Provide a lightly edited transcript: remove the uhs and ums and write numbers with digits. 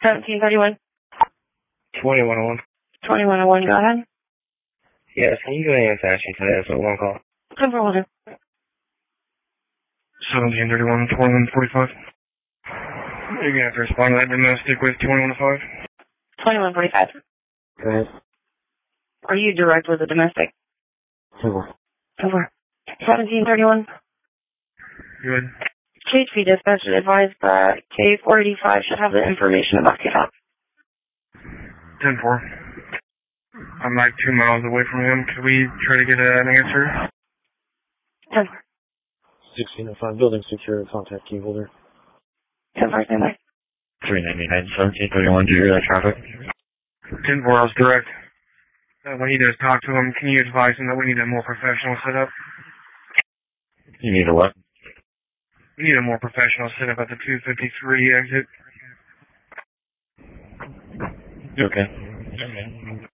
1731. 2101. 2101, go ahead. Yes, can you do any actually today? That's what one call. 1041. 1731, 2145. You're going to have to respond to that domestic with 2105. 2145. Go ahead. Are you direct with the domestic? Over. Over. 1731. Good. KHP dispatcher advised that K485 should have the information about kickoff. 10-4. I'm like 2 miles away from him. Could we try to get an answer? 10-4. 1605, building secure, contact key holder. 10-4, stand by. 399, 1731, do you hear that traffic? 10-4, I was direct. When he does talk to him, can you advise him that we need a more professional setup? You need a what? We need a more professional setup at the 253 exit. You okay?